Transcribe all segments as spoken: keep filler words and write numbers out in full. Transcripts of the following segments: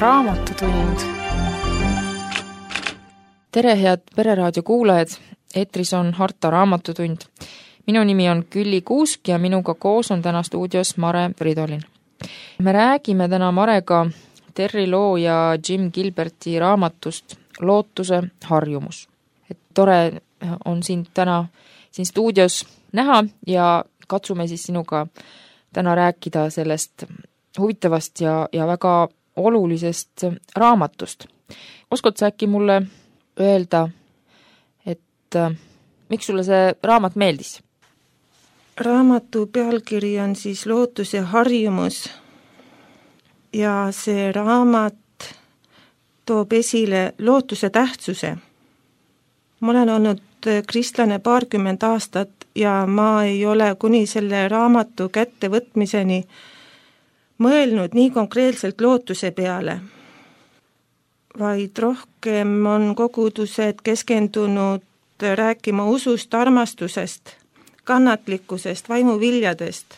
Raamatutund. Tere, head Pereraadio kuulajad! Eetris on Harta Raamatutund. Minu nimi on Külli Kuusk ja minuga koos on täna stuudios Mare Fridolin. Me räägime täna Marega Terry Loo ja Jim Gilberti raamatust Lootuse harjumus. Et tore on sind täna siin stuudios näha ja katsume siis sinuga täna rääkida sellest huvitavast ja, ja väga olulisest raamatust. Oskad sa äkki mulle öelda, et äh, miks sulle see raamat meeldis? Raamatu pealkiri on siis Lootuse harjumus ja see raamat toob esile lootuse tähtsuse. Ma olen olnud kristlane paarkümmend aastat ja ma ei ole kuni selle raamatu kättevõtmiseni mõelnud nii konkreetselt lootuse peale, vaid rohkem on kogudused keskendunud rääkima usust, armastusest, kannatlikkusest, vaimuviljadest.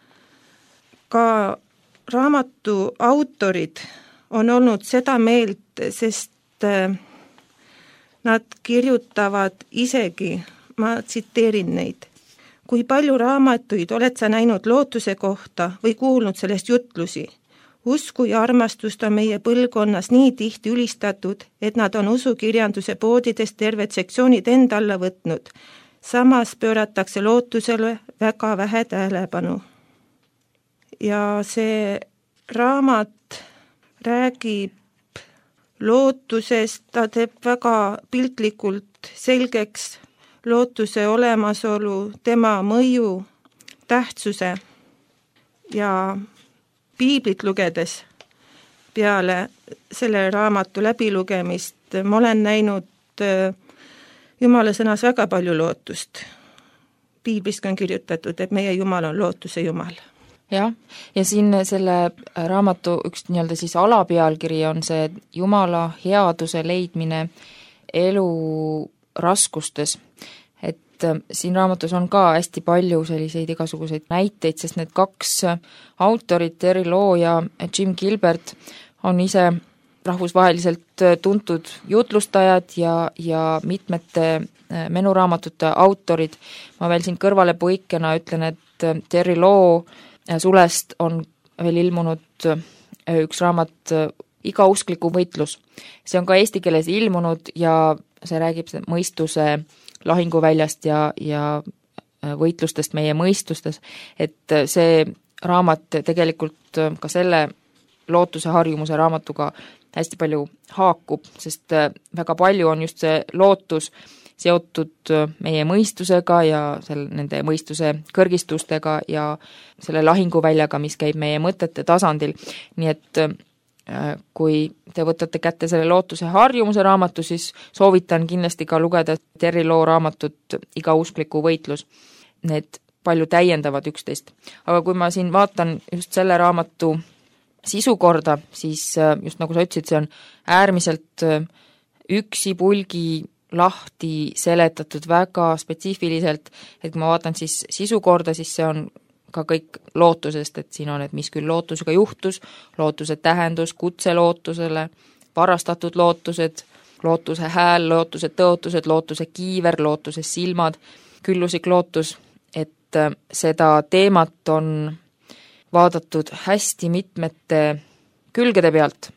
Ka raamatu autorid on olnud seda meelt, sest nad kirjutavad isegi, ma tsiteerin neid, kui palju raamatuid oled sa näinud lootuse kohta või kuulnud sellest jutlusi? Usku ja armastust on meie põlvkonnas nii tihti ülistatud, et nad on usukirjanduse poodidest terved sektsioonid enda alla võtnud. Samas pööratakse lootusele väga vähe tähelepanu. Ja see raamat räägib lootusest, ta teeb väga piltlikult selgeks lootuse olemasolu, tema mõju, tähtsuse ja piiblit lugedes peale selle raamatu läbilugemist ma olen näinud Jumala sõnas väga palju lootust. Piiblist on kirjutatud, et meie Jumal on lootuse Jumal. Jah, ja siin selle raamatu üks nii-öelda siis alapealkiri on see Jumala headuse leidmine elu raskustes. Et siin raamatus on ka hästi palju selliseid igasuguseid näiteid, sest need kaks autorit, Terry Loo ja Jim Gilbert, on ise rahvusvaheliselt tuntud jutlustajad ja, ja mitmete menuraamatute autorid. Ma veel siin kõrvale põikena ütlen, et Terry Loo sulest on veel ilmunud üks raamat Iga uskliku võitlus. See on ka eesti keeles ilmunud ja see räägib mõistuse lahinguväljast ja, ja võitlustest meie mõistustes. Et see raamat tegelikult ka selle lootuse harjumuse raamatuga hästi palju haakub, sest väga palju on just see lootus seotud meie mõistusega ja selle, nende mõistuse kõrgistustega ja selle lahinguväljaga, mis käib meie mõtete tasandil. Nii et kui te võtate kätte selle lootuse harjumuse raamatu, siis soovitan kindlasti ka lugeda Terry Loo raamatut Iga uskliku võitlus. Need palju täiendavad üksteist. Aga kui ma siin vaatan just selle raamatu sisu korda, siis just nagu sa ütlesid, see on äärmiselt üksi pulgi lahti seletatud väga spetsiifiliselt, et kui ma vaatan siis sisu korda, siis see on ka kõik lootusest, et siin on, et mis küll lootusega juhtus, lootuse tähendus, kutse lootusele, varastatud lootused, lootuse hääl, lootuse tõotused, lootuse kiiver, lootuse silmad, küllusik lootus, et seda teemat on vaadatud hästi mitmete külgede pealt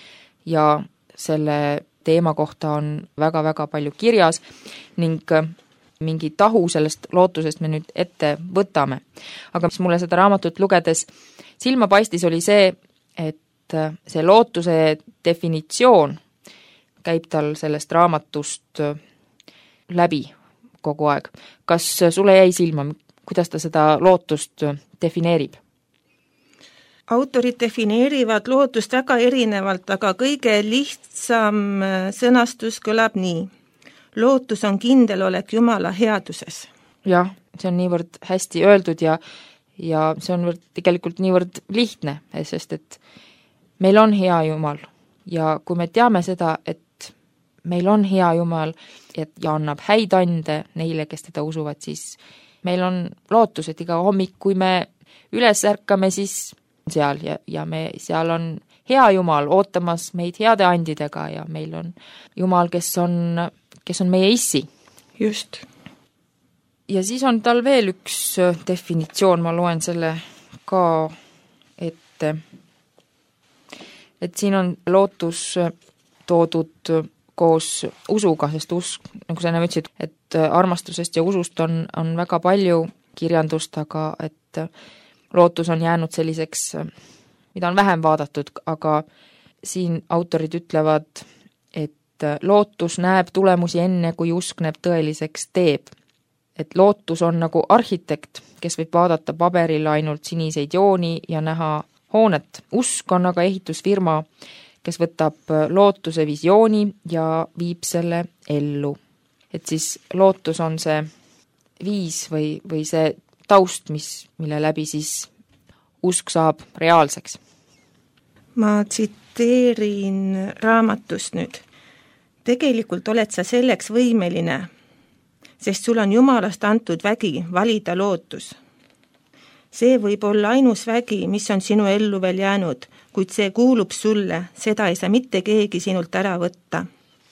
ja selle teema kohta on väga-väga palju kirjas ning mingi tahu sellest lootusest me nüüd ette võtame. Aga mis mulle seda raamatut lugedes silma paistis oli see, et see lootuse definitsioon käib tal sellest raamatust läbi kogu aeg. Kas sulle jäi silma, kuidas ta seda lootust defineerib? Autorid defineerivad lootust väga erinevalt, aga kõige lihtsam sõnastus kõlab nii. Lootus on kindel olek Jumala headuses. Jah, see on niivõrd hästi öeldud ja, ja see on tegelikult niivõrd lihtne, sest et meil on hea Jumal ja kui me teame seda, et meil on hea Jumal et, ja annab häid ande neile, kes teda usuvad, siis meil on lootus, et iga hommik, kui me üles ärkame, siis seal ja, ja me, seal on hea Jumal ootamas meid heade andidega ja meil on Jumal, kes on, kes on meie issi. Just. Ja siis on tal veel üks definitsioon, ma loen selle ka ette, et siin on lootus toodud koos usuga, sest usk, nagu sa enam ütlesid, et armastusest ja usust on, on väga palju kirjandust, aga et lootus on jäänud selliseks, mida on vähem vaadatud, aga siin autorid ütlevad, et lootus näeb tulemusi enne, kui usk näeb tõeliseks teeb. Et lootus on nagu arhitekt, kes võib vaadata paberil ainult siniseid jooni ja näha hoonet. Usk on aga ehitusfirma, kes võtab lootuse visiooni ja viib selle ellu. Et siis lootus on see viis või, või see taust, mis, mille läbi siis usk saab reaalseks. Ma tsiteerin raamatust nüüd. Tegelikult oled sa selleks võimeline, sest sul on Jumalast antud vägi valida lootus. See võib olla ainus vägi, mis on sinu ellu veel jäänud, kuid see kuulub sulle, seda ei saa mitte keegi sinult ära võtta.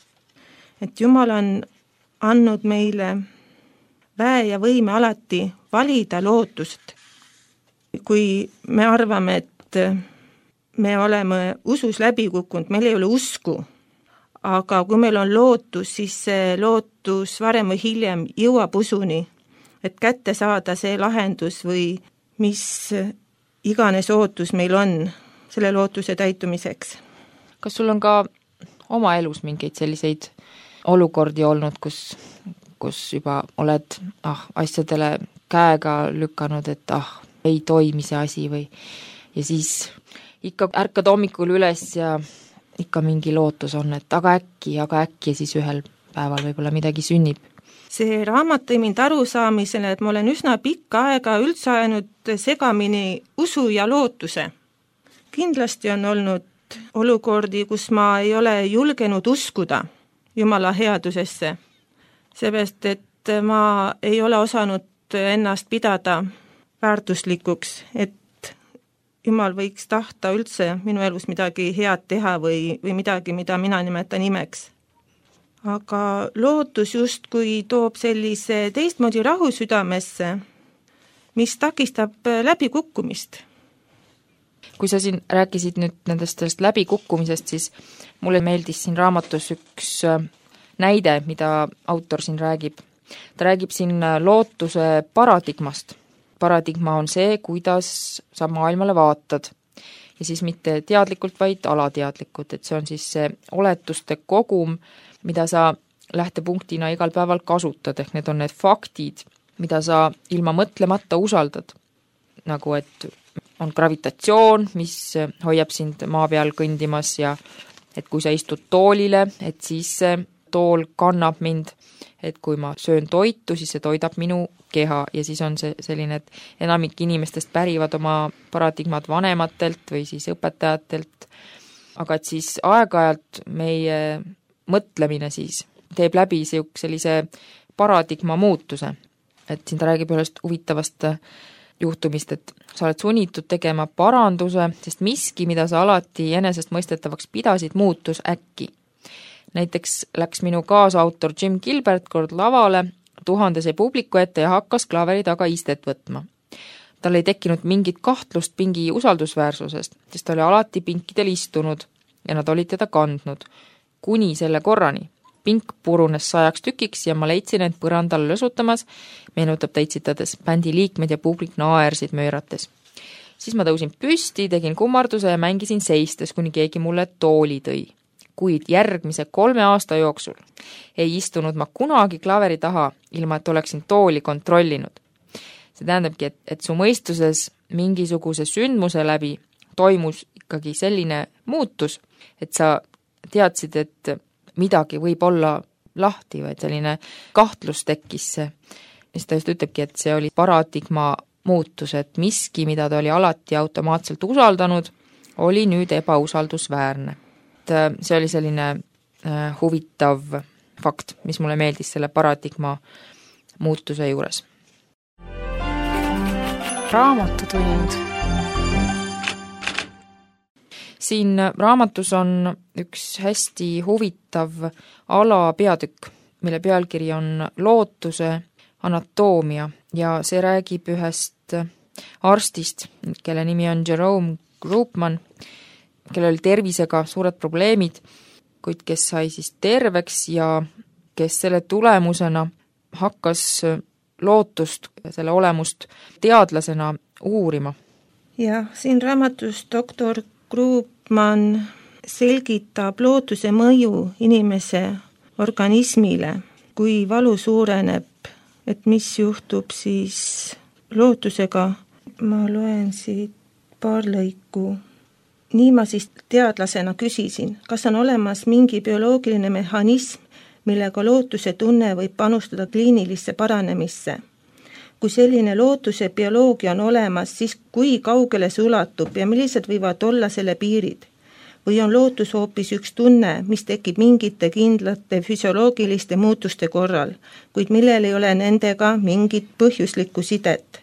Et Jumal on andnud meile väe ja võime alati valida lootust. Kui me arvame, et me oleme usus läbi kukkunud, meil ei ole usku, aga kui meil on lootus, siis see lootus varem või hiljem jõuab usuni, et kätte saada see lahendus või mis iganes ootus meil on selle lootuse täitumiseks. Kas sul on ka oma elus mingeid selliseid olukordi olnud, kus, kus juba oled ah, asjadele käega lükanud, et ah, ei toimi see asi või ja siis ikka ärkad hommikul üles ja ikka mingi lootus on, et aga äkki, aga äkki ja siis ühel päeval võib-olla midagi sünnib. See raamat tõi mind arusaamisele, et ma olen üsna pikka aega üldse ajanud segamini usu ja lootuse. Kindlasti on olnud olukordi, kus ma ei ole julgenud uskuda Jumala headusesse, seepärast, et ma ei ole osanud ennast pidada väärtuslikuks, et Jumal võiks tahta üldse minu elus midagi head teha või, või midagi, mida mina nimetan imeks. Aga lootus justkui toob sellise teistmoodi rahu südamesse, mis takistab läbikukkumist. Kui sa siin rääkisid nüüd nendest läbikukkumisest, siis mulle meeldis siin raamatus üks näide, mida autor siin räägib. Ta räägib siin lootuse paradigmast. Paradigma on see, kuidas sa maailmale vaatad. Ja siis mitte teadlikult, vaid alateadlikult, et see on siis see oletuste kogum, mida sa lähtepunktina igal päeval kasutad, ehk need on need faktid, mida sa ilma mõtlemata usaldad. Nagu et on gravitatsioon, mis hoiab sind maa peal kõndimas ja et kui sa istud toolile, et siis see tool kannab mind, et kui ma söön toitu, siis see toidab minu keha ja siis on see selline, et enamik inimestest pärivad oma paradigmad vanematelt või siis õpetajatelt, aga et siis aeg-ajalt meie mõtlemine siis teeb läbi sellise paradigma muutuse. Et siin ta räägib ühest huvitavast juhtumist, et sa oled sunnitud tegema paranduse, sest miski, mida sa alati enesest mõistetavaks pidasid, muutus äkki. Näiteks läks minu kaasautor Jim Gilbert kord lavale tuhandese publiku ette ja hakkas klaveri taga istet võtma. Tal ei tekkinud mingit kahtlust pingi usaldusväärsusest, sest ta oli alati pinkidel istunud ja nad olid teda kandnud. Kuni selle korrani. Pink purunes sajaks tükiks ja ma leidsin end põrandal lösutamas, meenutab ta itsitades, bändi liikmed ja publik naersid möörates. Siis ma tõusin püsti, tegin kummarduse ja mängisin seistes, kuni keegi mulle tooli tõi. Kuid järgmise kolme aasta jooksul ei istunud ma kunagi klaveri taha, ilma et oleksin tooli kontrollinud. See tähendabki, et, et su mõistuses mingisuguse sündmuse läbi toimus ikkagi selline muutus, et sa teadsid, et midagi võib olla lahti või selline kahtlus tekkis see. Siis ta just ütlebki, et see oli paradigma muutus, et miski, mida ta oli alati automaatselt usaldanud, oli nüüd ebausaldusväärne. Et see oli selline äh, huvitav fakt, mis mulle meeldis selle paradigma muutuse juures. Raamatutund. siin raamatus on üks hästi huvitav alapeatükk, mille pealkiri on lootuse anatoomia ja see räägib ühest arstist, kelle nimi on Jerome Groopman, kellel oli tervisega suured probleemid, kuid kes sai siis terveks ja kes selle tulemusena hakkas lootust, selle olemust teadlasena uurima. Jah, siin raamatus doktor Groopman selgitab lootuse mõju inimese organismile, kui valu suureneb, et mis juhtub siis lootusega. Ma loen siit paar lõiku. Nii ma siis teadlasena küsisin, kas on olemas mingi bioloogiline mehhanism, millega lootuse tunne võib panustada kliinilisse paranemisse. Kui selline lootuse bioloogia on olemas, siis kui kaugele see ulatub ja millised võivad olla selle piirid? Või on lootus hoopis üks tunne, mis tekib mingite kindlate füsioloogiliste muutuste korral, kuid millel ei ole nendega mingit põhjuslikku sidet?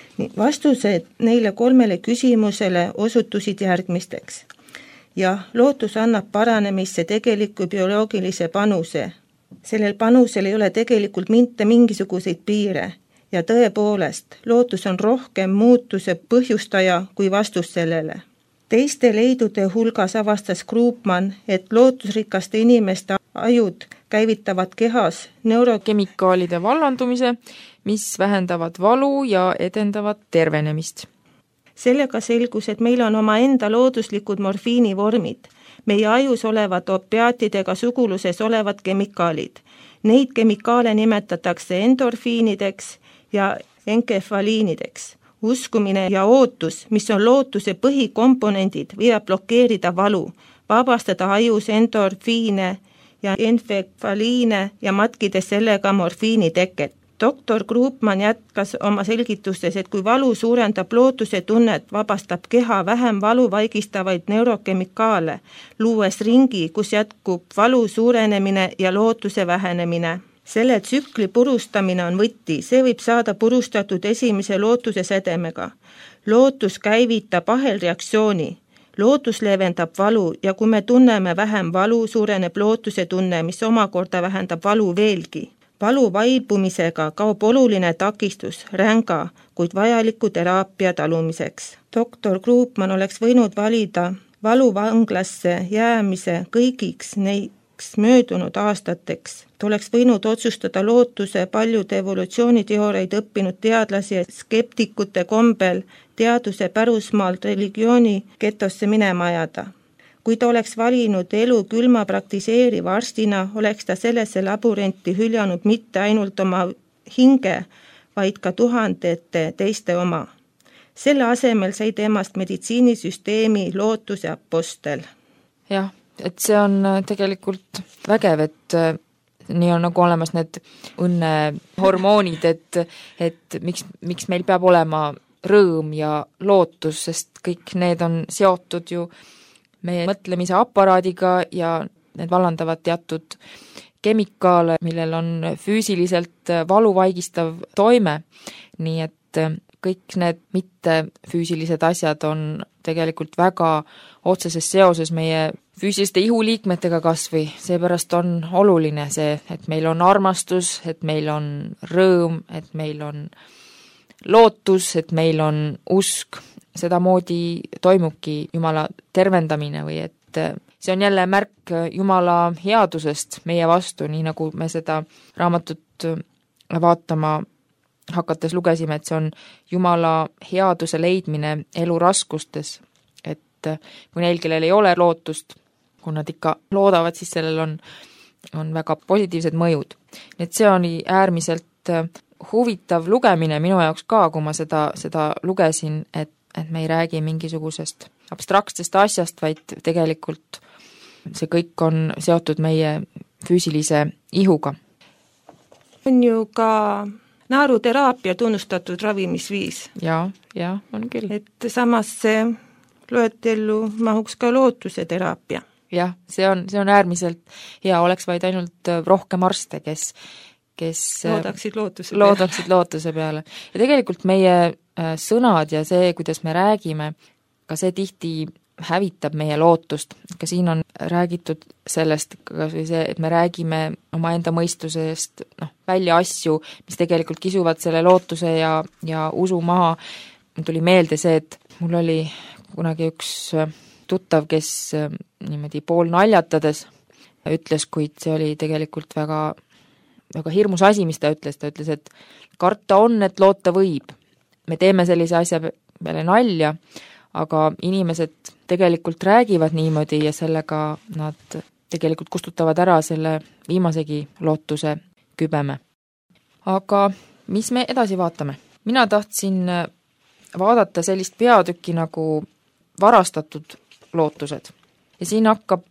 Vastused neile kolmele küsimusele osutusid järgmisteks. Jah, lootus annab paranemisse tegeliku bioloogilise panuse. Sellel panusel ei ole tegelikult mitte mingisuguseid piire ja tõepoolest, lootus on rohkem muutuse põhjustaja kui vastus sellele. Teiste leidude hulgas avastas Groopman, et lootusrikaste inimeste ajud käivitavad kehas neurokemikaalide vallandumise, mis vähendavad valu ja edendavad tervenemist. Sellega selgus, et meil on oma enda looduslikud morfiinivormid, meie ajus olevad opiaatidega suguluses olevad kemikaalid. Neid kemikaale nimetatakse endorfiinideks ja enkefaliinideks. Uskumine ja ootus, mis on lootuse põhikomponendid, võivad blokeerida valu, vabastada ajus endorfiine ja enkefaliine ja matkides sellega morfiini teket. doktor Groopman jätkas oma selgitustes, et kui valu suurendab lootuse tunnet, vabastab keha vähem valu vaigistavaid neurokemikaale, luues ringi, kus jätkub valu suurenemine ja lootuse vähenemine. Selle tsükli purustamine on võti, see võib saada purustatud esimese lootuse sädemega. Lootus käivitab ahelreaktsiooni. Lootus leevendab valu ja kui me tunneme vähem valu, suureneb lootuse tunne, mis omakorda vähendab valu veelgi. Valu vaibumisega kaob oluline takistus, ränga, kuid vajaliku teraapia talumiseks. doktor Groopman oleks võinud valida valuvanglasse jäämise kõigiks neid möödunud aastateks. Ta oleks võinud otsustada lootuse paljude evolutsiooniteooriaid õppinud teadlasi ja skeptikute kombel teaduse pärusmaalt religiooni getosse minema ajada. Kui ta oleks valinud elu külma praktiseeriva arstina, oleks ta sellesse labürenti hüljanud mitte ainult oma hinge, vaid ka tuhandete teiste oma. Selle asemel sai temast meditsiinisüsteemi lootuse apostel. Jah, et see on tegelikult vägev, et nii on nagu olemas need õnnehormoonid, et, et miks, miks meil peab olema rõõm ja lootus, sest kõik need on seotud ju meie mõtlemise aparaadiga ja need vallandavad teatud kemikaale, millel on füüsiliselt valuvaigistav toime, nii et kõik need mittefüüsilised asjad on tegelikult väga otseses seoses meie füüsiliste ihuliikmetega kasvõi, seepärast on oluline see, et meil on armastus, et meil on rõõm, et meil on lootus, et meil on usk, sedamoodi toimubki Jumala tervendamine või et see on jälle märk Jumala headusest meie vastu, nii nagu me seda raamatut vaatama hakates lugesime, et see on Jumala headuse leidmine elu raskustes, et kui neil, kellel ei ole lootust, kui nad ikka loodavad, siis sellel on, on väga positiivsed mõjud. Et see oli äärmiselt huvitav lugemine minu jaoks ka, kui ma seda, seda lugesin, et, et me ei räägi mingisugusest abstraktsest asjast, vaid tegelikult see kõik on seotud meie füüsilise ihuga. On ju ka naeruteraapia tunnustatud ravimisviis. Jaa, jaa, on küll. Et samas see loetellu mahuks ka lootuse teraapia. Jah, see on, see on äärmiselt hea, oleks vaid ainult rohkem arste, kes, kes loodaksid lootuse peale. loodaksid lootuse peale. Ja tegelikult meie sõnad ja see, kuidas me räägime, ka see tihti hävitab meie lootust. Ka siin on räägitud sellest, kas või see, et me räägime oma enda mõistusest noh, välja asju, mis tegelikult kisuvad selle lootuse ja, ja usu maha. Mul tuli meelde see, et mul oli kunagi üks tuttav, kes niimoodi pool naljatades ütles, kuid see oli tegelikult väga, väga hirmus asi, mis ta ütles. Ta ütles, et karta on, et loota võib. Me teeme sellise asja peale nalja, aga inimesed tegelikult räägivad niimoodi ja sellega nad tegelikult kustutavad ära selle viimasegi lootuse kübeme. Aga mis me edasi vaatame? Mina tahtsin vaadata sellist peatükki nagu varastatud lootused. Ja siin hakkab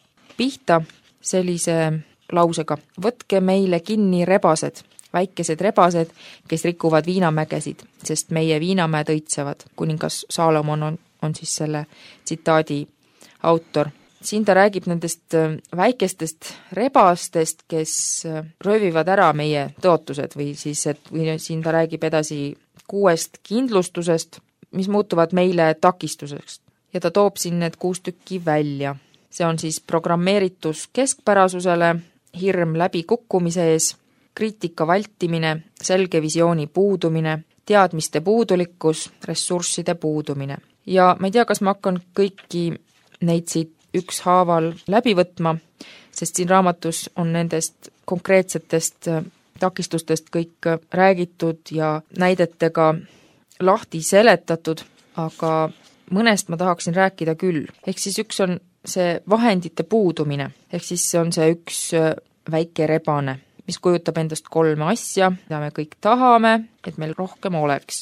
pihta sellise lausega. Võtke meile kinni rebased, väikesed rebased, kes rikuvad viinamägesid, sest meie viinamäed õitsevad. Kuningas Saalomon on, on siis selle tsitaadi autor. Siin ta räägib nendest väikestest rebastest, kes röövivad ära meie tõotused või siis, et või siin ta räägib edasi kuuest kindlustusest, mis muutuvad meile takistuseks. Ja ta toob siin need kuus tükki välja. See on siis programmeeritus keskpärasusele, hirm läbi kukkumise ees, kriitika vältimine, selge visiooni puudumine, teadmiste puudulikkus, ressursside puudumine. Ja ma ei tea, kas ma hakkan kõiki neid siit ükshaaval läbi võtma, sest siin raamatus on nendest konkreetsetest takistustest kõik räägitud ja näidetega lahti seletatud, aga mõnest ma tahaksin rääkida küll. Ehk siis üks on see vahendite puudumine, ehk siis see on see üks väike rebane, mis kujutab endast kolme asja, mida me kõik tahame, et meil rohkem oleks.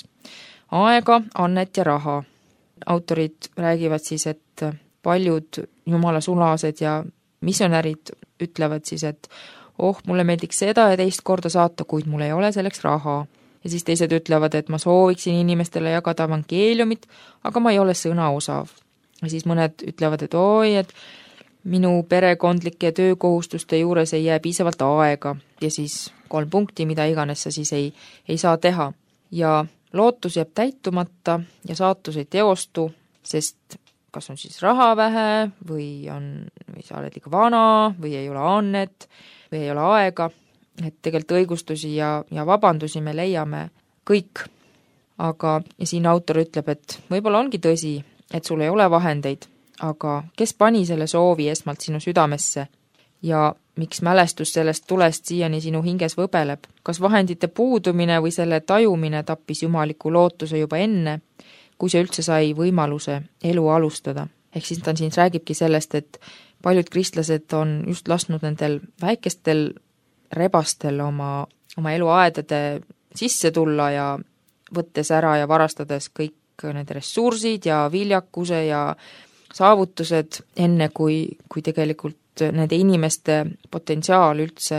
Aega, annet ja raha. Autorid räägivad siis, et paljud jumala sulased ja missionärid ütlevad siis, et oh, mulle meeldiks seda ja teist korda saata, kuid mul ei ole selleks raha. Ja siis teised ütlevad, et ma sooviksin inimestele jagada evangeeliumit, aga ma ei ole sõnaosav. Ja siis mõned ütlevad, et oi, et minu perekondlike töökohustuste juures ei jää piisavalt aega ja siis kolm punkti, mida iganes sa siis ei, ei saa teha. Ja lootus jääb täitumata ja saatus ei teostu, sest kas on siis raha vähe või, on, või sa oled liiga vana või ei ole annet või ei ole aega. Et tegelikult õigustusi ja, ja vabandusi me leiame kõik. Aga ja siin autor ütleb, et võib-olla ongi tõsi, et sul ei ole vahendeid, aga kes pani selle soovi esmalt sinu südamesse ja miks mälestus sellest tulest siiani sinu hinges võbeleb? Kas vahendite puudumine või selle tajumine tappis jumaliku lootuse juba enne, kui see üldse sai võimaluse elu alustada? Ehk siis ta siin räägibki sellest, et paljud kristlased on just lasknud nendel väikestel rebastel oma, oma eluaedade sisse tulla ja võttes ära ja varastades kõik need ressursid ja viljakuse ja saavutused enne, kui, kui tegelikult nende inimeste potentsiaal üldse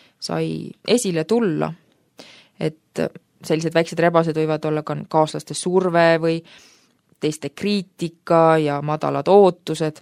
sai esile tulla. Et sellised väiksed rebased võivad olla ka kaaslaste surve või teiste kriitika ja madalad ootused,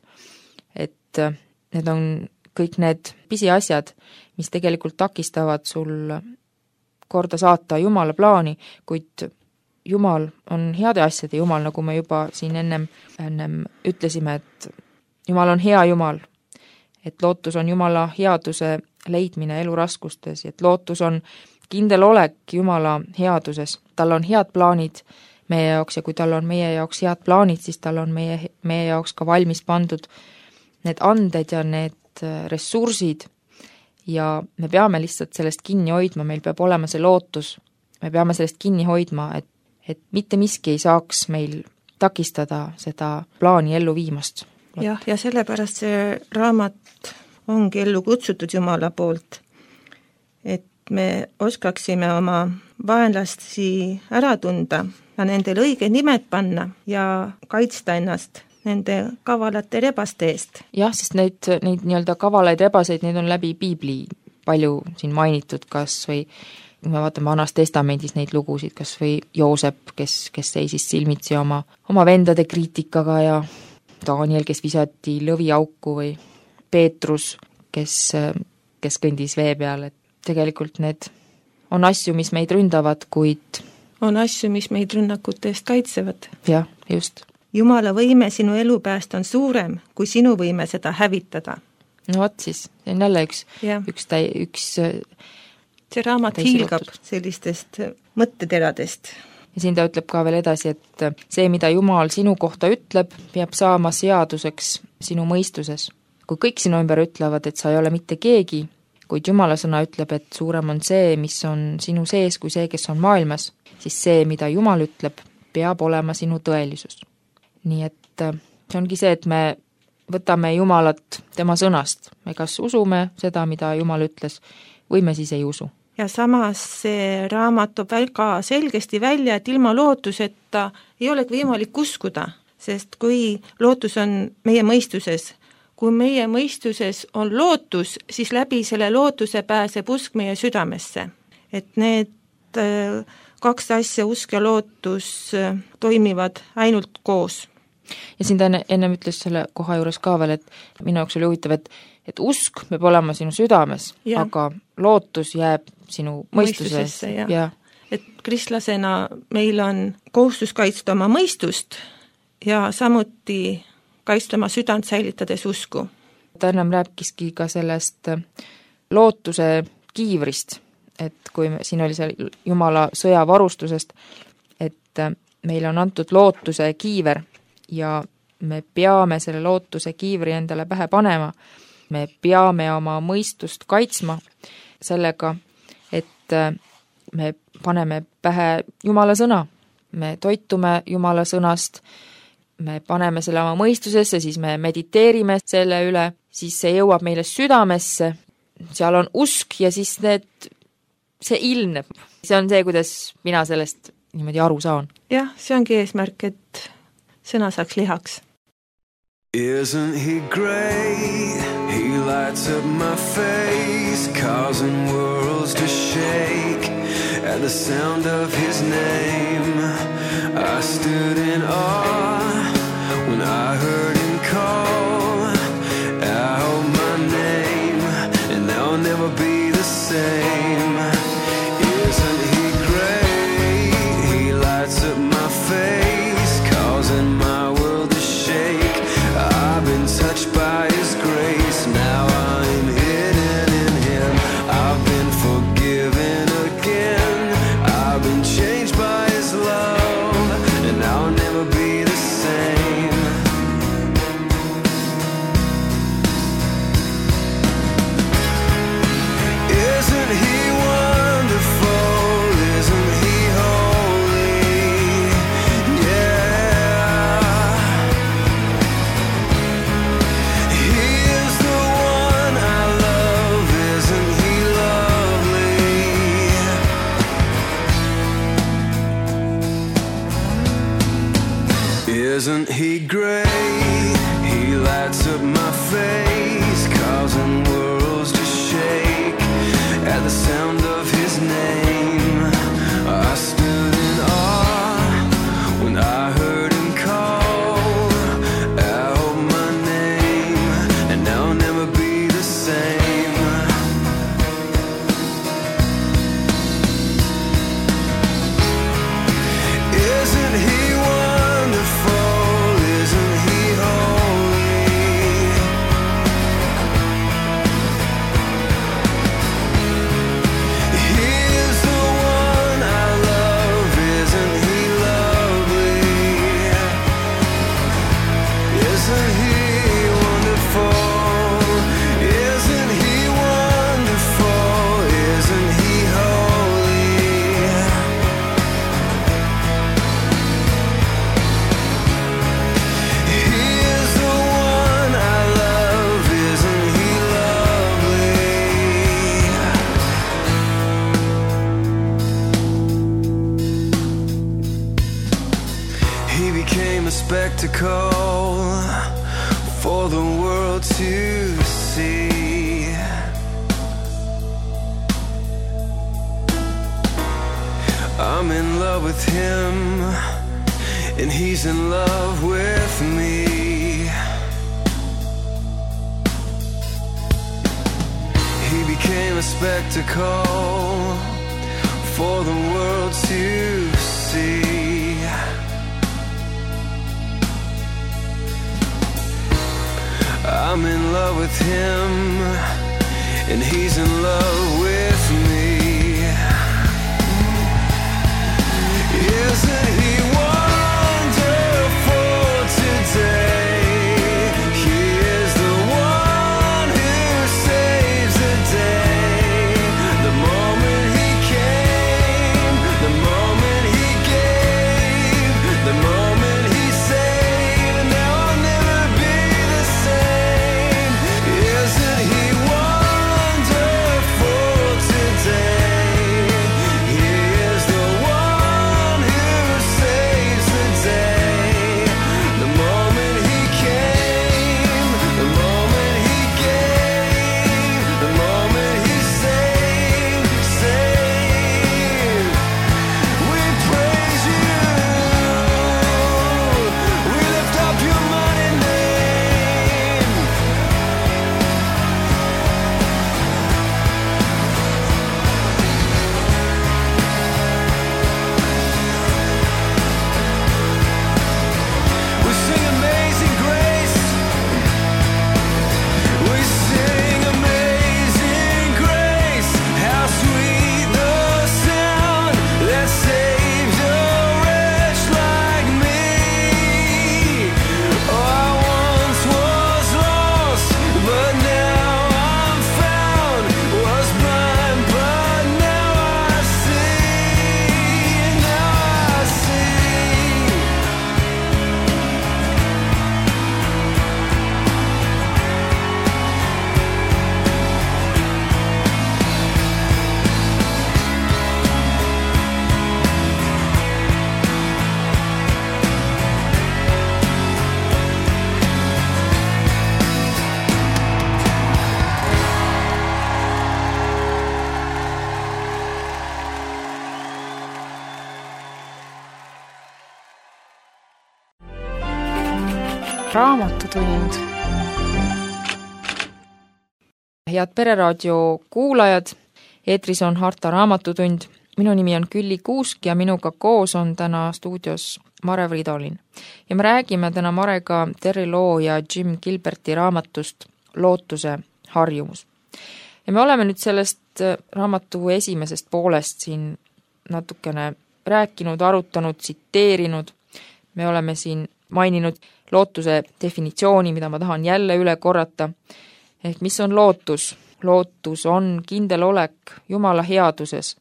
et need on kõik need pisiasjad, mis tegelikult takistavad sul korda saata Jumala plaani, kuid Jumal on heade asjade Jumal, nagu me juba siin ennem, ennem ütlesime, et Jumal on hea Jumal, et lootus on Jumala headuse leidmine eluraskustes, et lootus on kindel olek Jumala headuses, tal on head plaanid meie jaoks ja kui tal on meie jaoks head plaanid, siis tal on meie, meie jaoks ka valmis pandud need anded ja need ressursid ja me peame lihtsalt sellest kinni hoidma, meil peab olema see lootus, me peame sellest kinni hoidma, et, et mitte miski ei saaks meil takistada seda plaani ellu viimast. jah, ja sellepärast see raamat ongi ellu kutsutud Jumala poolt, et me oskaksime oma vaenlasi ära tunda ja nendel õige nimed panna ja kaitsta ennast nende kavalate rebaste eest. jah, sest neid, neid nii-öelda kavalaid rebaseid, neid on läbi piibli palju siin mainitud, kas või kui me vaatame Vanas Testamendis neid lugusid, kas või Joosep, kes, kes seisis silmitsi oma, oma vendade kriitikaga ja Daniel, kes visati lõviauku või Peetrus, kes, kes kõndis vee peal, et tegelikult need on asju, mis meid ründavad, kuid on asju, mis meid rünnakute eest kaitsevad. jah, just. Jumala võime sinu elu päästa on suurem, kui sinu võime seda hävitada. No vot siis, see on jälle üks, Ja. üks, täi, üks See raamat Teisi hiilgab lootus. sellistest mõtteteradest. ja siin ta ütleb ka veel edasi, et see, mida Jumal sinu kohta ütleb, peab saama seaduseks sinu mõistuses. Kui kõik sinu ümber ütlevad, et sa ei ole mitte keegi, kuid Jumala sõna ütleb, et suurem on see, mis on sinu sees, kui see, kes on maailmas, siis see, mida Jumal ütleb, peab olema sinu tõelisus. Nii et see ongi see, et me võtame Jumalat tema sõnast. Me kas usume seda, mida Jumal ütles, või me siis ei usu. Ja samas see raamat toob väga selgesti välja, et ilma lootuseta ei olegi võimalik uskuda, sest kui lootus on meie mõistuses, kui meie mõistuses on lootus, siis läbi selle lootuse pääseb usk meie südamesse. Et need kaks asja, usk ja lootus, toimivad ainult koos. Ja siin ta enne, ennem ütles selle koha juures ka veel, et minu jaoks oli huvitav, et, et usk peab olema sinu südames, Ja. aga lootus jääb sinu mõistuses. Mõistusesse, jah. Ja. Et kristlasena meil on kohustus kaitsta oma mõistust ja samuti kaitsta oma südant säilitades usku. Ta ennem rääkiski ka sellest lootuse kiivrist, et kui me, siin oli see Jumala sõjavarustusest, et meil on antud lootuse kiiver ja me peame selle lootuse kiivri endale pähe panema, me peame oma mõistust kaitsma sellega, et me paneme pähe Jumala sõna, me toitume Jumala sõnast, me paneme selle oma mõistusesse, siis me mediteerime selle üle, siis see jõuab meile südamesse, seal on usk ja siis need, see ilmneb. See on see, kuidas mina sellest niimoodi aru saan. Jah, see ongi eesmärk, et sõna saaks lihaks. Isn't he great? He lights up my face, causing worlds to shake. At the sound of his name, I stood in awe when I heard him call out my name, and now I'll never be the same. Isn't he great? He lights up my face, causing my world to shake. I've been touched by his grace, now I'm hidden in him. I've been forgiven again, I've been changed by his love, and now I'll never be the same. Isn't he wonderful? Isn't he holy? Yeah. He is the one I love. Isn't he lovely? Isn't he great? He lights up my face, causing worlds to shake. At the sound of his name, I stood in awe when I heard him call out my name, and now I'll never be the same. Isn't he wonderful? Isn't he holy? He is the one I love. Isn't he lovely? Isn't he wonderful? Isn't he wonderful? Isn't he holy? He is the one I love. Isn't he lovely? He became a spectacle for the world to see. I'm in love with him, and he's in love with me. He became a spectacle for the world to see. I'm in love with him, and he's in love with me. Isn't he wonderful today? He is the one who saves the day. The moment he came, the moment he gave, the moment he saved, now I'll never be the same. Isn't he wonderful today? He is the one who saves the day. The moment he came, the moment he gave, the moment he saved, saved. We praise you, we lift up your mighty name. We sing Amazing Grace. We sing Amazing Grace. How sweet the sound that saved a wretch like me. Oh, I once was lost, but now I'm found. Was blind, but now I see. Now I see. Raamatutund. Head Pereraadio kuulajad, eetris on Harta Raamatutund. Minu nimi on Külli Kuusk ja minuga koos on täna stuudios Mare Fridolin. Ja me räägime täna Marega Terry Loo ja Jim Gilberti raamatust Lootuse harjumus. Ja me oleme nüüd sellest raamatu esimesest poolest siin natukene rääkinud, arutanud, tsiteerinud. Me oleme siin maininud lootuse definitsiooni, mida ma tahan jälle üle korrata. Ehk mis on lootus? Lootus on kindel olek Jumala headuses.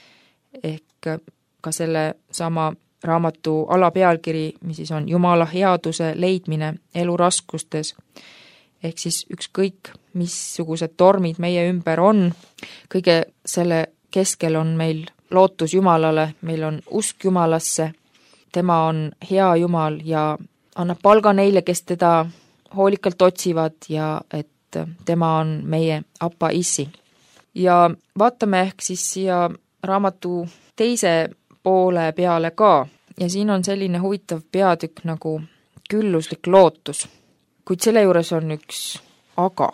Ehk ka selle sama raamatu alapealkiri, mis siis on Jumala headuse leidmine elu raskustes. Ehk siis ükskõik, missugused tormid meie ümber on, kõige selle keskel on meil lootus Jumalale, meil on usk Jumalasse. Tema on hea Jumal ja annab palga neile, kes teda hoolikalt otsivad ja et tema on meie Appa Issi. Ja vaatame ehk siis siia raamatu teise poole peale ka. Ja siin on selline huvitav peatükk nagu külluslik lootus. Kuid selle juures on üks aga.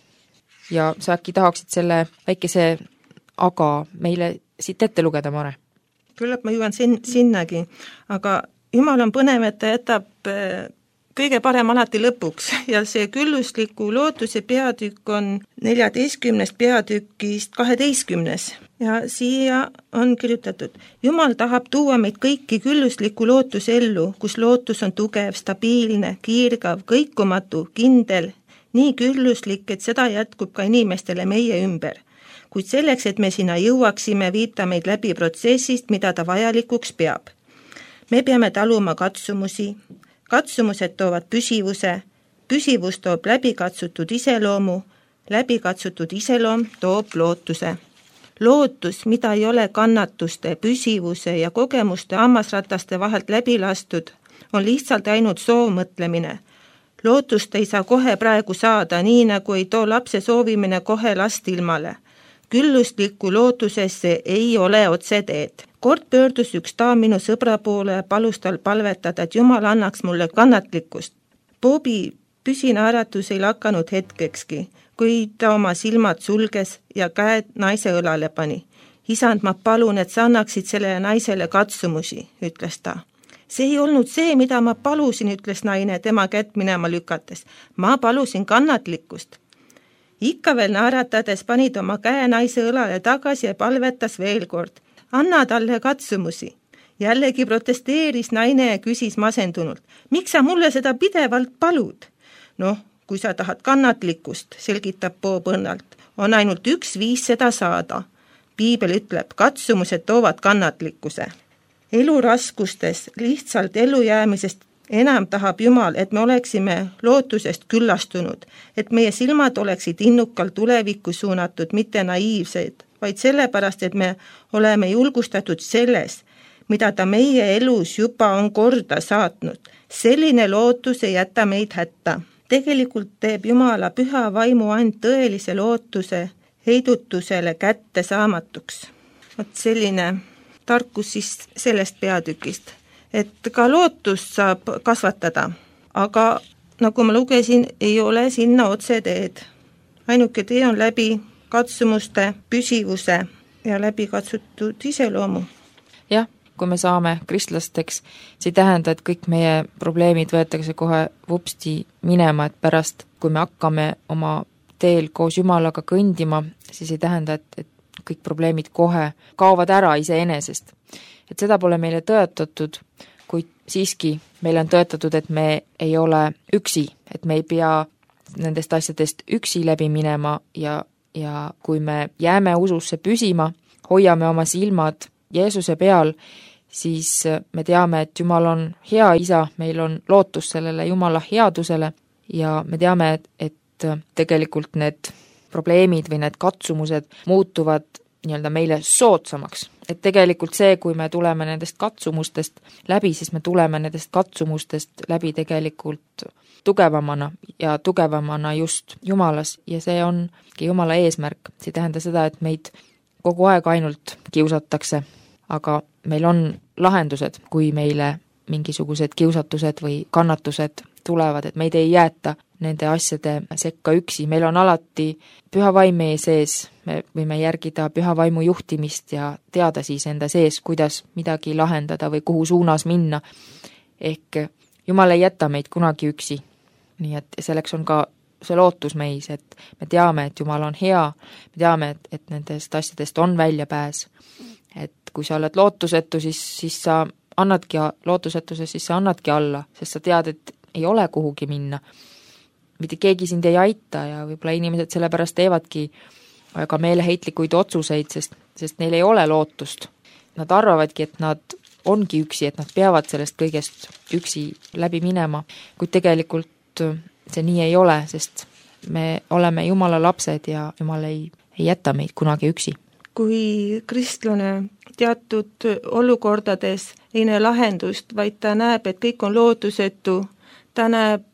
Ja sa äkki tahaksid selle väikese aga meile siit ette lugeda, Mare? Küllap ma jõuan sin- sinnagi, aga Jumal on põnev, et ta jätab kõige parem alati lõpuks ja see küllusliku lootuse peatükk on neljateistkümnest peatükist kaheteistkümnes ja siia on kirjutatud: Jumal tahab tuua meid kõiki küllusliku lootuse ellu, kus lootus on tugev, stabiilne, kiirgav, kõikumatu, kindel, nii külluslik, et seda jätkub ka inimestele meie ümber. Kuid selleks, et me sinna jõuaksime, viib ta meid läbi protsessist, mida ta vajalikuks peab. Me peame taluma katsumusi, katsumused toovad püsivuse, püsivus toob läbikatsutud iseloomu, läbikatsutud iseloom toob lootuse. Lootus, mida ei ole kannatuste, püsivuse ja kogemuste hammasrataste vahelt läbi lastud, on lihtsalt ainult soovmõtlemine. Lootust ei saa kohe praegu saada, nii nagu ei too lapse soovimine kohe last ilmale. Külluslikku lootusesse ei ole otseteed. Kord pöördus üks daam minu sõbra poole ja palus tal palvetada, et Jumal annaks mulle kannatlikkust. Bobi püsinaeratus ei lakanud hetkekski, kui ta oma silmad sulges ja käed naise õlale pani. Isand, ma palun, et sa annaksid sellele naisele katsumusi, ütles ta. see ei olnud see, mida ma palusin, ütles naine tema kätt minema lükates. Ma palusin kannatlikkust. Ikka veel naeratades panid oma käe naise õlale tagasi ja palvetas veel kord. Anna talle katsumusi. Jällegi protesteeris naine ja küsis masendunult. Miks sa mulle seda pidevalt palud? Noh, kui sa tahad kannatlikkust, selgitab Bob õnnalt, on ainult üks viis seda saada. Piibel ütleb, katsumused toovad kannatlikkuse. Elu raskustes, lihtsalt ellujäämisest enam tahab Jumal, et me oleksime lootusest küllastunud, et meie silmad oleksid innukalt tulevikku suunatud, mitte naiivsed, vaid sellepärast, et me oleme julgustatud selles, mida ta meie elus juba on korda saatnud. Selline lootus ei jäta meid hätta. Tegelikult teeb Jumala püha vaimu and tõelise lootuse heidutusele kätte saamatuks. Vot selline tarkus siis sellest peatükist, et ka lootust saab kasvatada, aga nagu ma lugesin, ei ole sinna otse teed. Ainuke tee on läbi katsumuste püsivuse ja läbi katsutud iseloomu. Jah, kui me saame kristlasteks, see ei tähenda, et kõik meie probleemid võetakse kohe vupsti minema, et pärast, kui me hakkame oma teel koos Jumalaga kõndima, siis ei tähenda, et, et kõik probleemid kohe kaovad ära iseenesest. Et seda pole meile tõetatud, kuid siiski meile on tõetatud, et me ei ole üksi, et me ei pea nendest asjadest üksi läbi minema ja, ja kui me jääme ususse püsima, hoiame oma silmad Jeesuse peal, siis me teame, et Jumal on hea isa, meil on lootus sellele Jumala headusele ja me teame, et, et tegelikult need probleemid või need katsumused muutuvad nii-öelda meile soodsamaks. Et tegelikult see, kui me tuleme nendest katsumustest läbi, siis me tuleme nendest katsumustest läbi tegelikult tugevamana ja tugevamana just Jumalas ja see ongi Jumala eesmärk. See tähenda seda, et meid kogu aeg ainult kiusatakse, aga meil on lahendused, kui meile mingisugused kiusatused või kannatused tulevad, et meid ei jäeta nende asjade sekka üksi. Meil on alati püha vaim meie sees, me võime järgida püha vaimu juhtimist ja teada siis enda sees, kuidas midagi lahendada või kuhu suunas minna. Ehk Jumal ei jäta meid kunagi üksi. Nii et selleks on ka see lootus meis, et me teame, et Jumal on hea, me teame, et, et nendest asjadest on väljapääs. Et kui sa oled lootusetu, siis, siis sa annadki lootusetuse, siis sa annadki alla, sest sa tead, et ei ole kuhugi minna. Mitte keegi sind ei aita ja võib-olla inimesed sellepärast teevadki väga meeleheitlikuid otsuseid, sest, sest neil ei ole lootust. Nad arvavadki, et nad ongi üksi, et nad peavad sellest kõigest üksi läbi minema, kuid tegelikult see nii ei ole, sest me oleme Jumala lapsed ja Jumal ei, ei jäta meid kunagi üksi. Kui kristlane teatud olukordades ei näe lahendust, vaid ta näeb, et kõik on lootusetu, ta näeb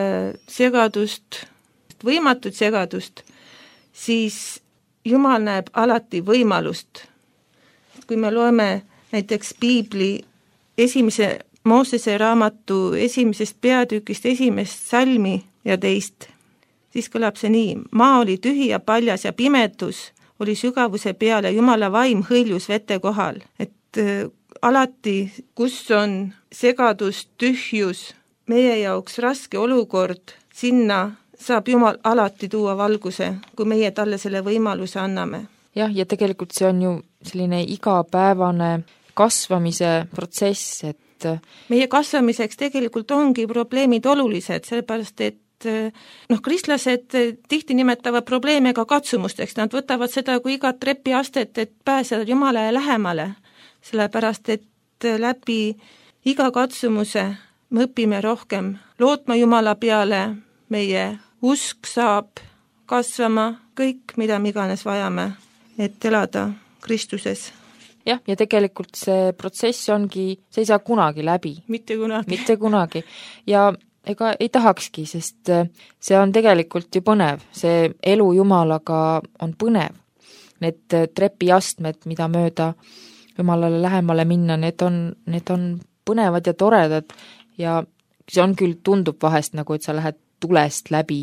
segadust, võimatut segadust, siis Jumal näeb alati võimalust. Kui me loeme näiteks Piibli esimese Moosese raamatu esimesest peatükist esimest salmi ja teist, siis kõlab see nii. Maa oli tühi ja paljas ja pimedus oli sügavuse peal ja Jumala vaim hõljus vete kohal. Et äh, alati, kus on segadus, tühjus, meie jaoks raske olukord, sinna saab Jumal alati tuua valguse, kui meie talle selle võimaluse anname. Jah, ja tegelikult see on ju selline igapäevane kasvamise protsess, et meie kasvamiseks tegelikult ongi probleemid olulised, sellepärast et noh, kristlased tihti nimetavad probleeme ka katsumusteks, nad võtavad seda kui igat trepiastet, et pääseda Jumalale lähemale, sellepärast et läbi iga katsumuse me õpime rohkem lootma Jumala peale, meie usk saab kasvama, kõik, mida me iganes vajame, et elada Kristuses. Jah, ja tegelikult see protsess ongi, see ei saa kunagi läbi. Mitte kunagi. Mitte kunagi. Ja ega ei tahakski, sest see on tegelikult ju põnev. See elu Jumalaga on põnev. Need trepiastmed, mida mööda Jumalale lähemale minna, need on, need on põnevad ja toredad ja see on küll, tundub vahest nagu, et sa lähed tulest läbi,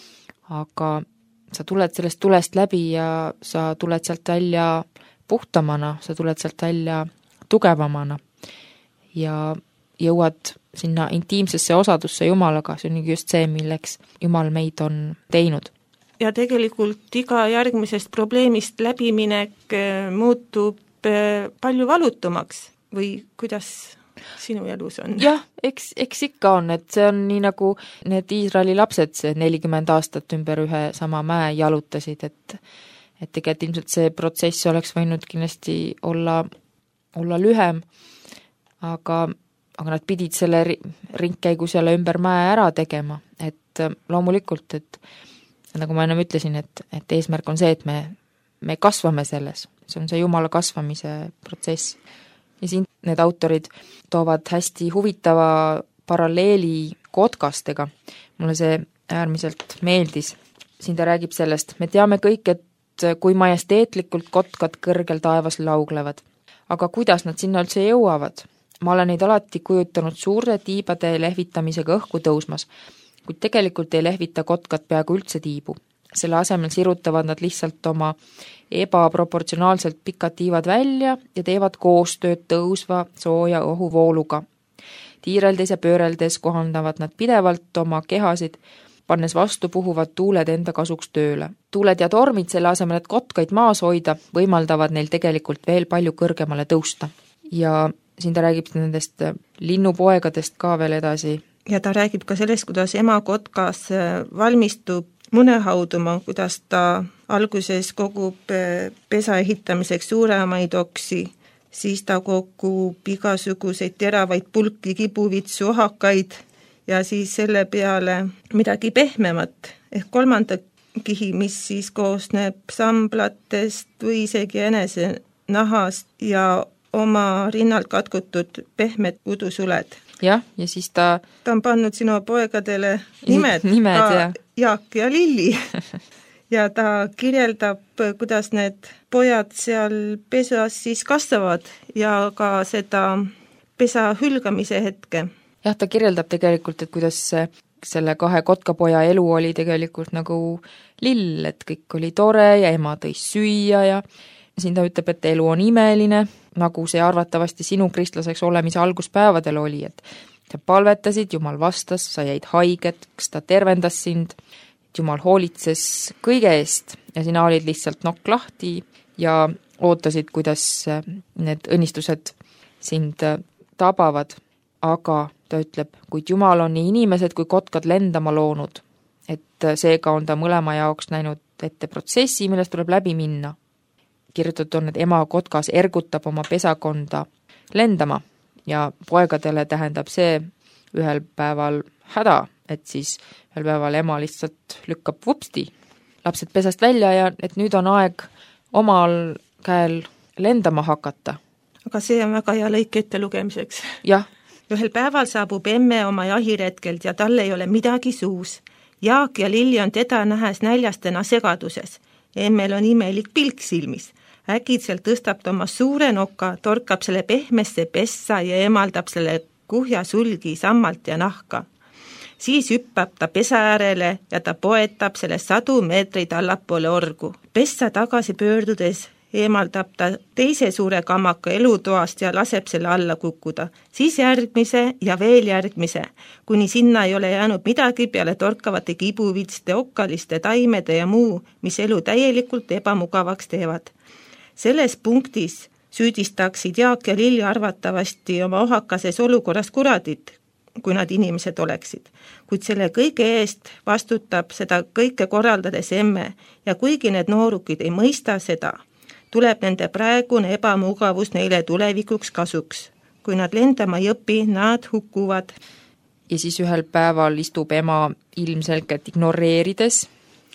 aga sa tuled sellest tulest läbi ja sa tuled sealt välja puhtamana, sa tuled sealt välja tugevamana. Ja jõuad sinna intiimsesse osadusse Jumalaga, see on just see, milleks Jumal meid on teinud. Ja tegelikult iga järgmisest probleemist läbiminek muutub palju valutumaks või kuidas sinu elus on? Jah, eks, eks ikka on, et see on nii nagu need Iisraeli lapsed see nelikümmend aastat ümber ühe sama mäe jalutasid, et et tegelikult ilmselt see protsess oleks võinud kindlasti olla, olla lühem, aga, aga nad pidid selle ringkäigu selle ümber mäe ära tegema, et loomulikult, et nagu ma enam ütlesin, et, et eesmärk on see, et me, me kasvame selles, see on see Jumala kasvamise protsess. Ja siin need autorid toovad hästi huvitava paralleeli kotkastega. Mulle see äärmiselt meeldis. Siin ta räägib sellest, me teame kõik, et kui majesteetlikult kotkad kõrgel taevas lauglevad. Aga kuidas nad sinna üldse jõuavad? Ma olen neid alati kujutanud suurde tiibade lehvitamisega õhku tõusmas, kuid tegelikult ei lehvita kotkad peaaegu üldse tiibu. Selle asemel sirutavad nad lihtsalt oma ebaproportsionaalselt pikad tiivad välja ja teevad koostööd tõusva sooja õhuvooluga. Tiireldes ja pööreldes kohandavad nad pidevalt oma kehasid, pannes vastu puhuvad tuuled enda kasuks tööle. Tuuled ja tormid selle asemel, et kotkaid maas hoida, võimaldavad neil tegelikult veel palju kõrgemale tõusta. Ja siin ta räägib nendest linnupoegadest ka veel edasi. Ja ta räägib ka sellest, kuidas ema kotkas valmistub mune hauduma, kuidas ta alguses kogub pesa ehitamiseks suuremaid oksi, siis ta kogub igasuguseid teravaid pulki, kibuvitsu, ohakaid ja siis selle peale midagi pehmemat ehk kolmanda kihi, mis siis koosneb samblatest või isegi enese nahast ja oma rinnalt katkutud pehmed udusuled. Jah, ja siis ta... Ta on pannud sinu poegadele nimed, nimed ka ja. Jaak ja Lilli. Ja ta kirjeldab, kuidas need pojad seal pesas siis kasvavad ja ka seda pesa hülgamise hetke. Jah, ta kirjeldab tegelikult, et kuidas selle kahe kotkapoja elu oli tegelikult nagu lill, et kõik oli tore ja ema tõi süüa ja siin ta ütleb, et elu on imeline, nagu see arvatavasti sinu kristlaseks olemise alguspäevadel oli, et sa palvetasid, Jumal vastas, sa jäid haiget, kas ta tervendas sind, Jumal hoolitses kõige eest ja sina olid lihtsalt nokk lahti ja ootasid, kuidas need õnnistused sind tabavad, aga ta ütleb, kuid Jumal on nii inimesed kui kotkad lendama loonud, et seega on ta mõlema jaoks näinud ette protsessi, millest tuleb läbi minna. Kirjutatud on, et ema kotkas ergutab oma pesakonda lendama ja poegadele tähendab see ühel päeval häda, et siis ühel päeval ema lihtsalt lükkab vupsti lapsed pesast välja ja et nüüd on aeg omal käel lendama hakata. Aga see on väga hea lõik ette lugemiseks. Jah. Ühel päeval saabub emme oma jahiretkelt ja talle ei ole midagi suus. Jaak ja Lilli on teda nähes näljastena segaduses. Emmel on imelik pilk silmis. Äkitselt tõstab ta oma suure noka, torkab selle pehmesse pessa ja emaldab selle kuhja sulgi sammalt ja nahka. Siis hüppab ta pesa äärele ja ta poetab selle sadu meetreid allapoole orgu. Pessa tagasi pöördudes eemaldab ta teise suure kammaka elutoast ja laseb selle alla kukkuda. Siis järgmise ja veel järgmise, kuni sinna ei ole jäänud midagi peale torkavate kibuvitste, okkaliste, taimede ja muu, mis elu täielikult ebamugavaks teevad. Selles punktis süüdistaksid Jaak ja Lilli arvatavasti oma ohakases olukorras kuradit, kui nad inimesed oleksid. Kuid selle kõige eest vastutab seda kõike korraldades emme ja kuigi need noorukid ei mõista seda, tuleb nende praegune ebamugavus neile tulevikuks kasuks. Kui nad lendama ei õpi, nad hukkuvad. Ja siis ühel päeval istub ema ilmselgelt ignoreerides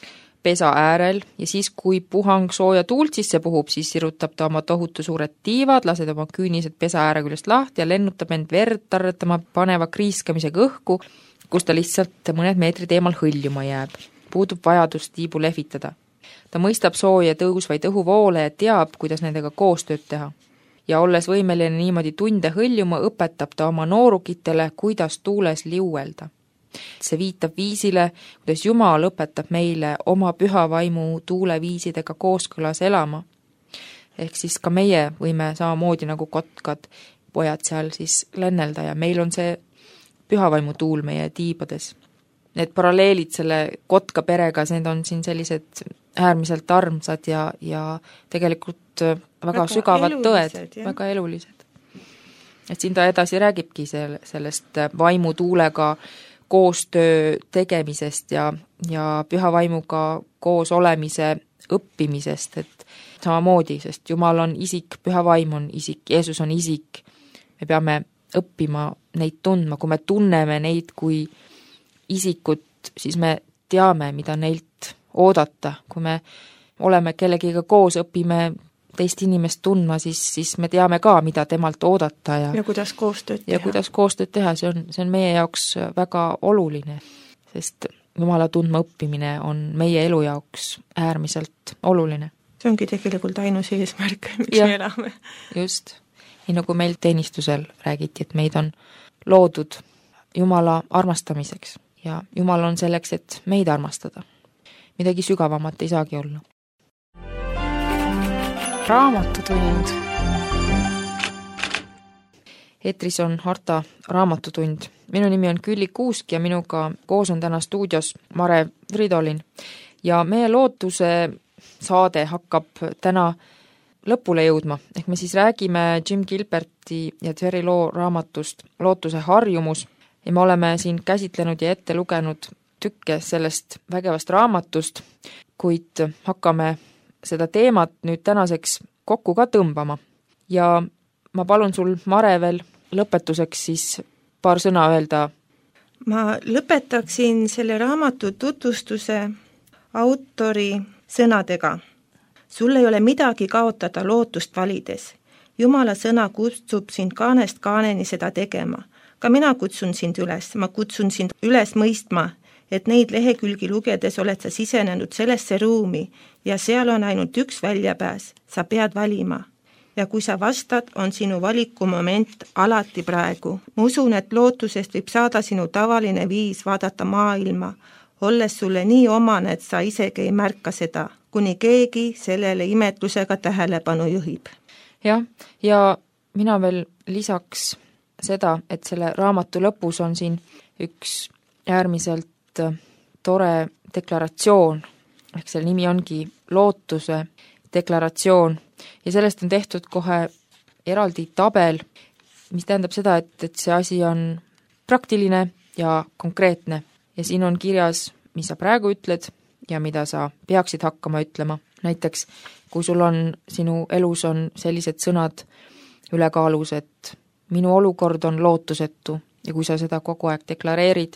pesa äärel ja siis, kui puhang sooja tuult sisse puhub, siis sirutab ta oma tohutu suured tiivad, lased oma küünised pesa ääre küljest lahti ja lennutab end verd tarretama paneva kriiskamisega õhku, kus ta lihtsalt mõned meetrid eemal hõljuma jääb. Puudub vajadus tiibu lehvitada. Ta mõistab sooja tõusvaid õhuvoole ja teab, kuidas nendega koostööd teha. Ja olles võimeline niimoodi tunde hõljuma, õpetab ta oma noorukitele, kuidas tuules liuelda. See viitab viisile, kuidas Jumal õpetab meile oma püha vaimu tuuleviisidega kooskõlas elama. Ehk siis ka meie võime samamoodi nagu kotkad pojad seal siis lennelda ja meil on see pühavaimu tuul meie tiibades. Need paralleelid selle kotka perega, need on siin sellised äärmiselt armsad ja, ja tegelikult väga, väga sügavad tõed, jah. Väga elulised. Et siin ta edasi räägibki selle, sellest vaimutuulega koostöö tegemisest ja, ja püha vaimuga koos olemise õppimisest, et samamoodi, sest Jumal on isik, püha vaim on isik, Jeesus on isik. Me peame õppima neid tundma, kui me tunneme neid kui isikut, siis me teame, mida neilt oodata. Kui me oleme kellegiga koos, õpime teist inimest tundma, siis, siis me teame ka, mida temalt oodata. Ja, ja kuidas koostööd teha. Ja kuidas koostööd teha, see on, see on meie jaoks väga oluline, sest Jumala tundma õppimine on meie elu jaoks äärmiselt oluline. See ongi tegelikult ainus eesmärk, miks ja, me elame. Just. Nii nagu meil teenistusel räägiti, et meid on loodud Jumala armastamiseks ja Jumal on selleks, et meid armastada. Midagi sügavamat ei saagi olla. Raamatutund. Eetris on Harta raamatutund. Minu nimi on Külli Kuusk ja minuga koos on täna stuudios Mare Fridolin. Ja meie lootuse saade hakkab täna lõpule jõudma, ehk me siis räägime Jim Gilberti ja Terry Law raamatust Lootuse harjumus ja me oleme siin käsitlenud ja ette lugenud tükke sellest vägevast raamatust, kuid hakkame seda teemat nüüd tänaseks kokku ka tõmbama. Ja ma palun sul, Mare, veel lõpetuseks siis paar sõna öelda. Ma lõpetaksin selle raamatu tutvustuse autori sõnadega. Sul ei ole midagi kaotada lootust valides. Jumala sõna kutsub sind kaanest kaaneni seda tegema. Ka mina kutsun sind üles, ma kutsun sind üles mõistma, et neid lehekülgi lugedes oled sa sisenenud sellesse ruumi ja seal on ainult üks väljapääs, sa pead valima. Ja kui sa vastad, on sinu valikumoment alati praegu. Ma usun, et lootusest võib saada sinu tavaline viis vaadata maailma, olles sulle nii omane, et sa isegi ei märka seda, kuni keegi sellele imetlusega tähelepanu juhib. Jah, ja mina veel lisaks seda, et selle raamatu lõpus on siin üks äärmiselt tore deklaratsioon, ehk selle nimi ongi lootuse deklaratsioon ja sellest on tehtud kohe eraldi tabel, mis tähendab seda, et, et see asi on praktiline ja konkreetne ja siin on kirjas, mis sa praegu ütled ja mida sa peaksid hakkama ütlema. Näiteks, kui sul on, sinu elus on sellised sõnad ülekaalus, et minu olukord on lootusetu ja kui sa seda kogu aeg deklareerid,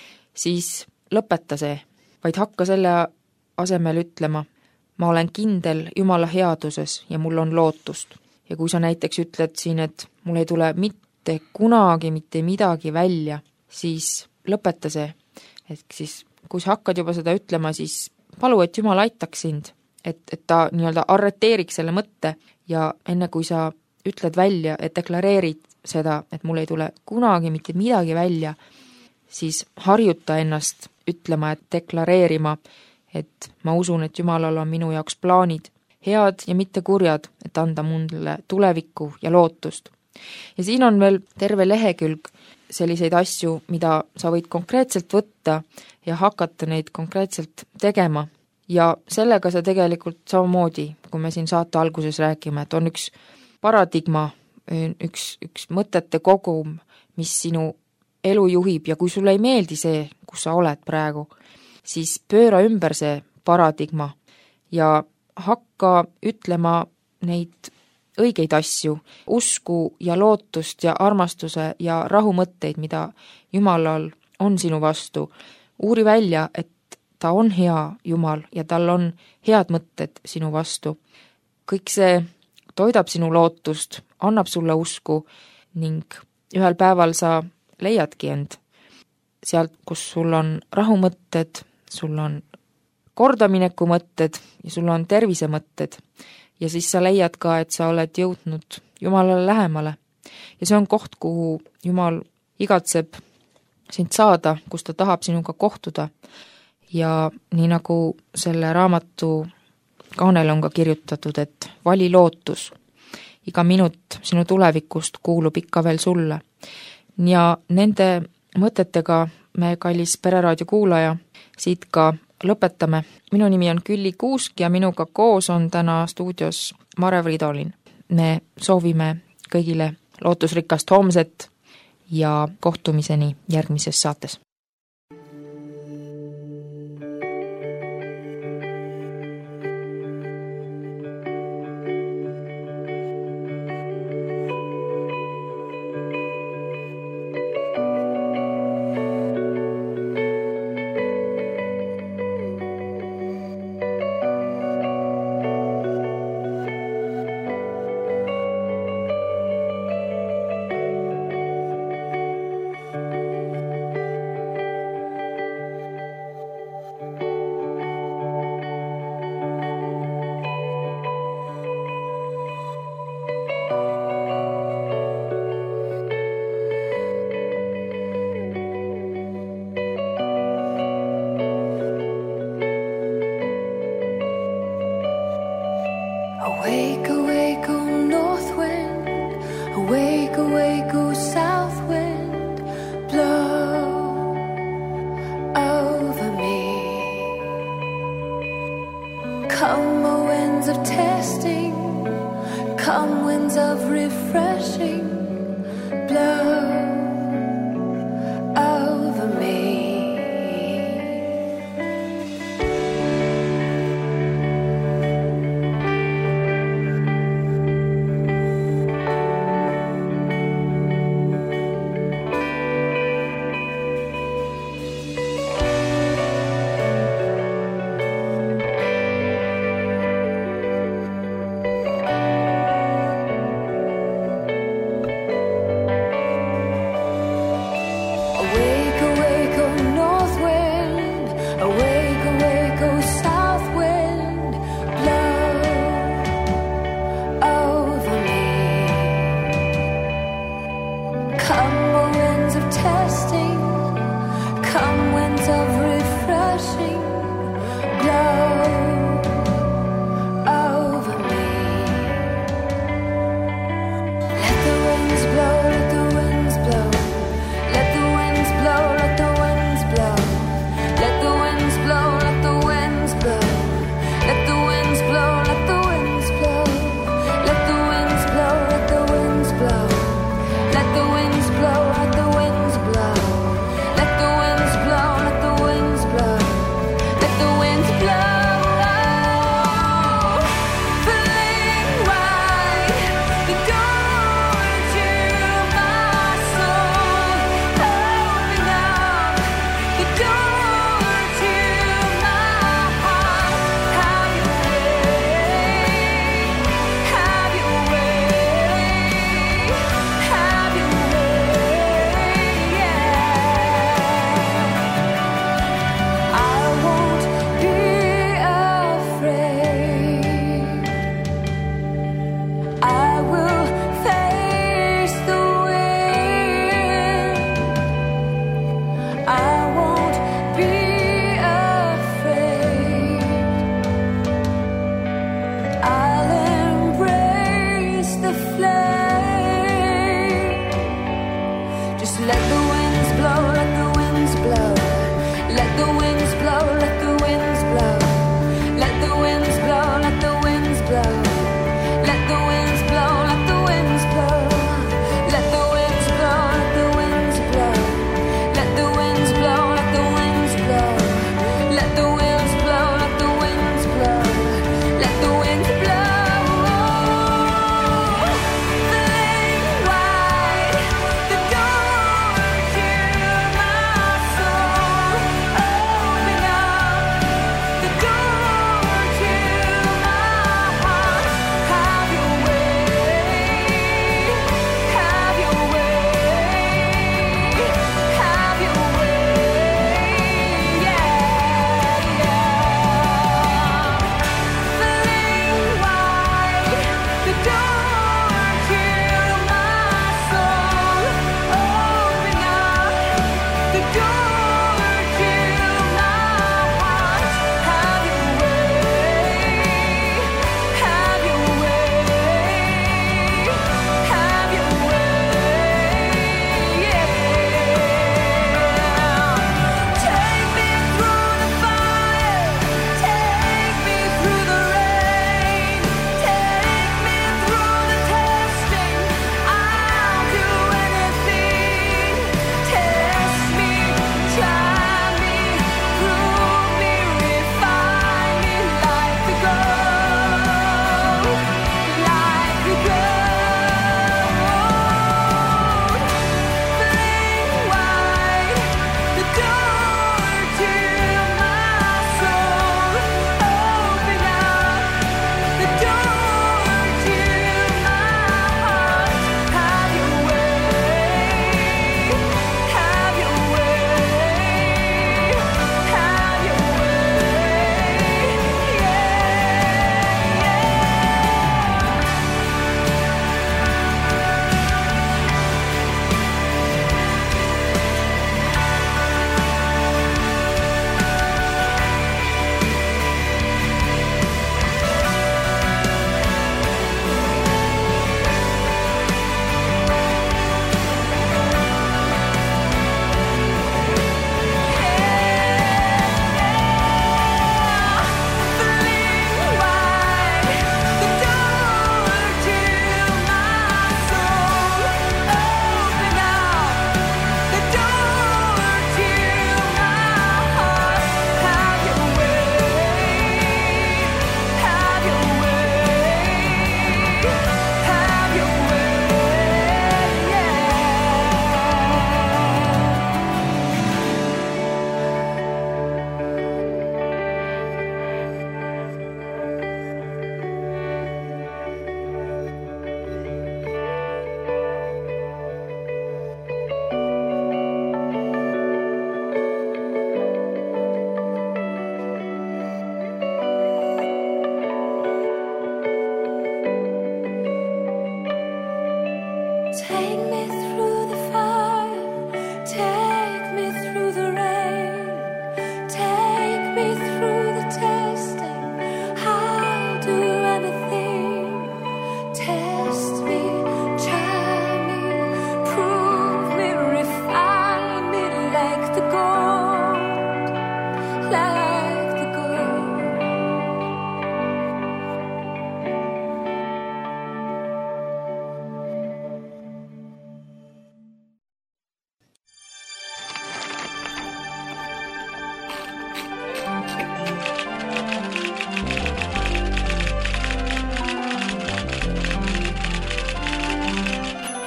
siis lõpeta see, vaid hakka selle asemel ütlema, ma olen kindel Jumala headuses ja mul on lootust. Ja kui sa näiteks ütled siin, et mul ei tule mitte kunagi mitte midagi välja, siis lõpeta see. Et siis, kui sa hakkad juba seda ütlema, siis palu, et Jumal aitaks sind, et, et ta nii-öelda arreteeriks selle mõtte ja enne kui sa ütled välja, et deklareerid seda, et mul ei tule kunagi mitte midagi välja, siis harjuta ennast ütlema, et deklareerima, et ma usun, et Jumalal on minu jaoks plaanid, head ja mitte kurjad, et anda mulle tulevikku ja lootust. Ja siin on veel terve lehekülg selliseid asju, mida sa võid konkreetselt võtta ja hakata neid konkreetselt tegema. Ja sellega sa tegelikult samamoodi, kui me siin saate alguses räägime, et on üks paradigma, üks, üks mõtete kogum, mis sinu elu juhib ja kui sulle ei meeldi see, kus sa oled praegu, siis pööra ümber see paradigma ja hakka ütlema neid õigeid asju, usku ja lootust ja armastuse ja rahumõtteid, mida Jumalal on sinu vastu. Uuri välja, et ta on hea Jumal ja tal on head mõtted sinu vastu. Kõik see toidab sinu lootust, annab sulle usku ning ühel päeval sa leiadki end sealt, kus sul on rahumõtted, sul on kordamineku mõtted ja sul on tervisemõtted ja siis sa leiad ka, et sa oled jõudnud Jumalale lähemale. Ja see on koht, kuhu Jumal igatseb sind saada, kus ta tahab sinuga kohtuda. Ja nii nagu selle raamatu kaanel on ka kirjutatud, et vali lootus iga minut sinu tulevikust kuulub ikka veel sulle. Ja nende mõtetega me, kallis Pereraadio kuulaja, siit ka lõpetame. Minu nimi on Külli Kuusk ja minuga koos on täna stuudios Mare Fridolin. Me soovime kõigile lootusrikast homset ja kohtumiseni järgmises saates. Awake, awake, O north wind. Awake, awake, O south wind. Blow over me. Come, O winds of testing. Come, winds of refreshing. Blow over me.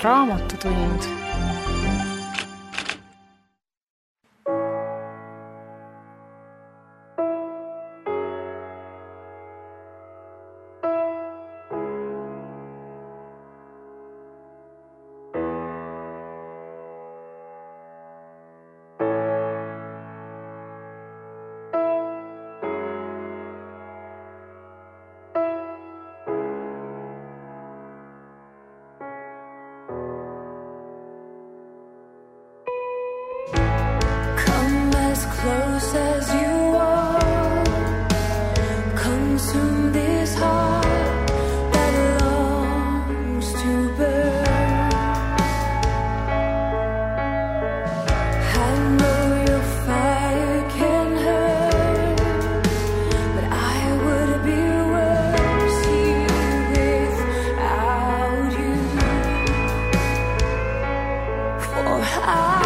Raamatutund. Close as you are, consume this heart that longs to burn. I know your fire can hurt, but I would be worse here without you. For I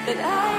that I